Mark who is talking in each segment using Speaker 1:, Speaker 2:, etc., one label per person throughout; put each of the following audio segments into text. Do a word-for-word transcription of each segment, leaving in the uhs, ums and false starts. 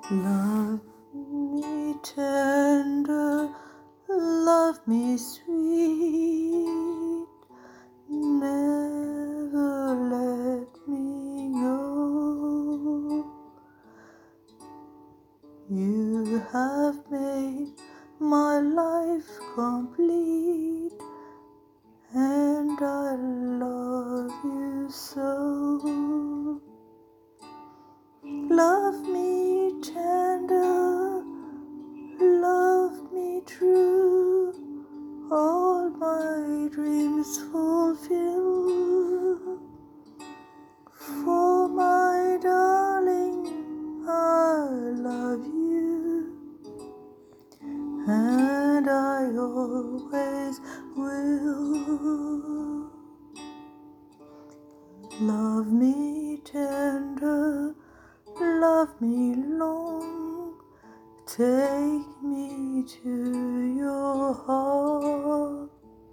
Speaker 1: Love me tender, love me sweet, never let me go. You have made my life complete, and I love you so. Love me tender, love me true, all my dreams fulfill. For my darling, I love you, and I always will. Love me tender, love me long, take me to your heart,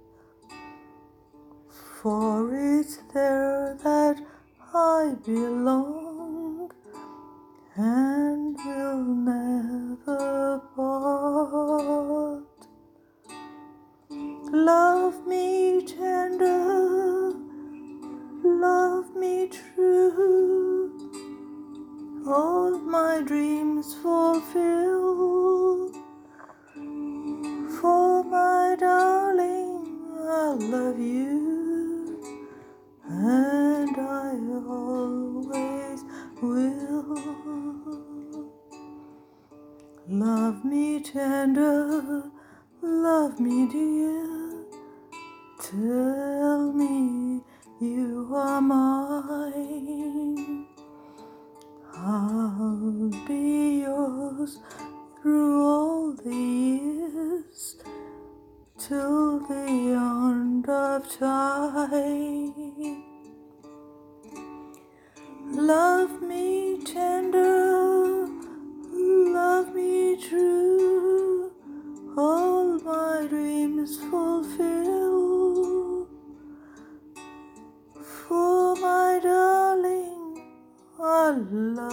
Speaker 1: for it's there that I belong and will never part. Love me tender, love me true, all my dreams fulfill. For my darling, I love you, and I always will. Love me tender, love me dear, tell me you are mine. I'll be yours through all the years, till the end of time. Love me tender, love me true, all my dreams fulfill. For my darling, I love